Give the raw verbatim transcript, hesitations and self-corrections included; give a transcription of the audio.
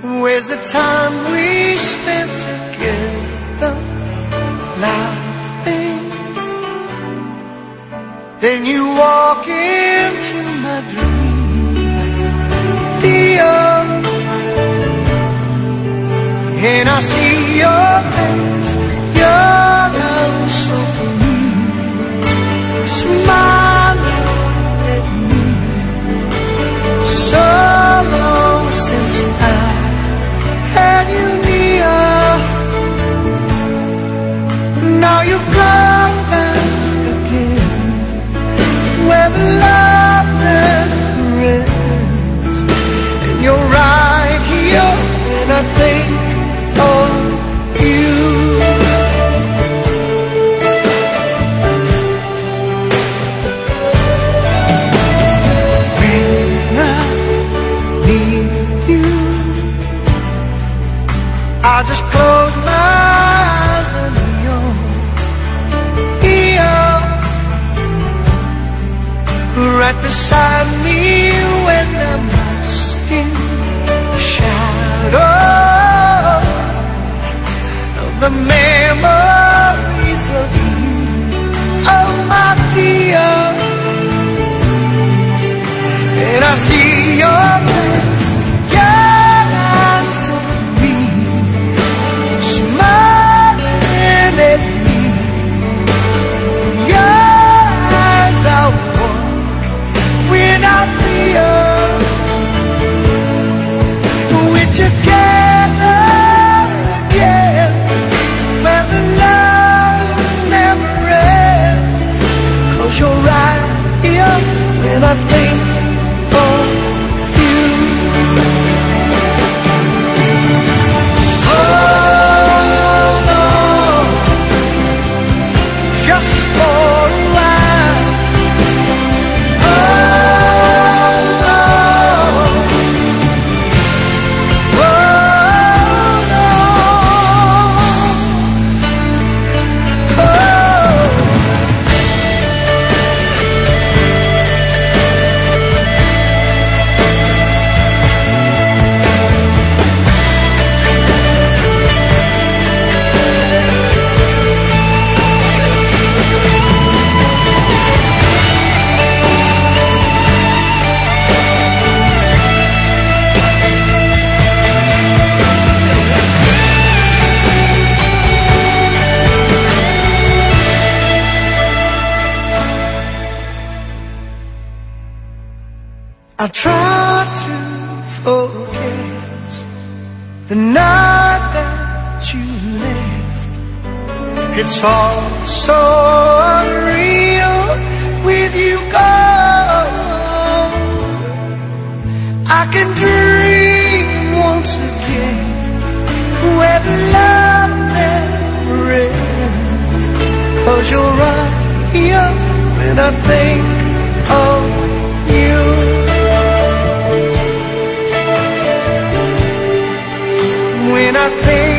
Where's the time we spent together laughing? Then you walk into my dream, and I see your face, young and so free, smiling at me. So long since I had you near. Now you've come back again, where the love never ends. And you're right here, and I think of you. When I need you, I just close my eyes and you're here, right beside me when I'm lost in shadows of the memories of you, oh my dear. And I see your face, young and so free, smiling at me. Your eyes are warm when I'm here. We're together again, where the love never ends. 'Cause you're right here when I think of you. Hold on, just for a while. Hold on, hold on, hold. I try to forget the night that you left. It's all so unreal with you gone. I can dream once again where the love never ends. 'Cause you're right here when I think of you. When I think